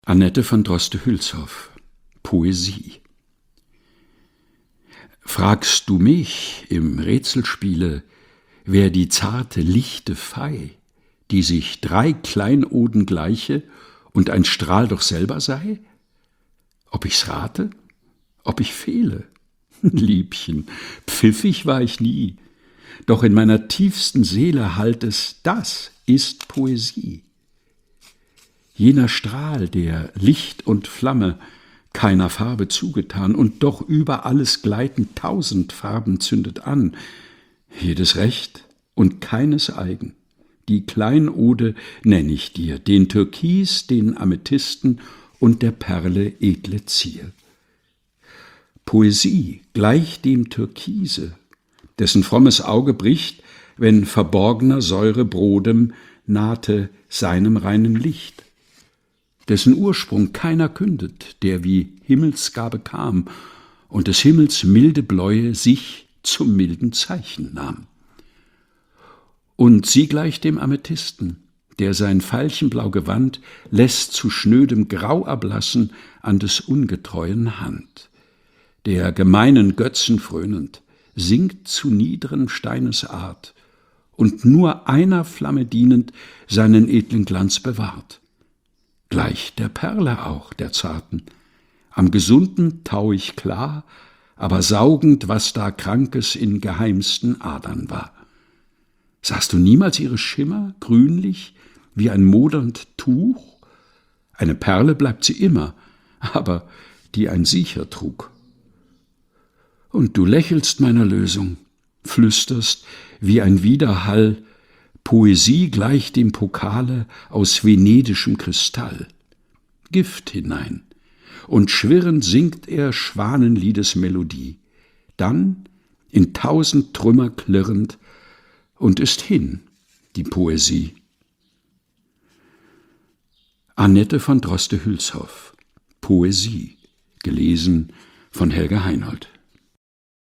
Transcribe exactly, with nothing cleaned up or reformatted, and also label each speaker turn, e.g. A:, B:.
A: Annette von Droste-Hülshoff. Poesie. Fragst du mich im Rätselspiele, wer die zarte lichte Fei, die sich drei Kleinoden gleiche und ein Strahl doch selber sei? Ob ich's rate? Ob ich fehle? Liebchen, pfiffig war ich nie, doch in meiner tiefsten Seele hallt es, das ist Poesie. Jener Strahl, der Licht und Flamme, keiner Farbe zugetan, und doch über alles gleiten tausend Farben zündet an, jedes recht und keines eigen. Die Kleinode nenn ich dir, den Türkis, den Amethysten und der Perle edle Zier. Poesie gleich dem Türkise, dessen frommes Auge bricht, wenn verborgner Säure Brodem nahte seinem reinen Licht, dessen Ursprung keiner kündet, der wie Himmelsgabe kam und des Himmels milde Bläue sich zum milden Zeichen nahm. Und sie gleicht dem Amethysten, der sein veilchenblau Gewand lässt zu schnödem Grau erblassen an des ungetreuen Hand, der gemeinen Götzen frönend sinkt zu niedrem Steines Art und nur einer Flamme dienend seinen edlen Glanz bewahrt. Gleich der Perle auch, der zarten, am gesunden tauig klar, aber saugend, was da Krankes in geheimsten Adern war. Sahst du niemals ihre Schimmer, grünlich, wie ein modernd Tuch? Eine Perle bleibt sie immer, aber die ein Siecher trug. Und du lächelst meiner Lösung, flüsterst wie ein Widerhall, Poesie gleich dem Pokale aus venedischem Kristall. Gift hinein, und schwirrend singt er Schwanenliedes Melodie, dann in tausend Trümmer klirrend, und ist hin, die Poesie. Annette von Droste-Hülshoff. Poesie, gelesen von Helga Heinold.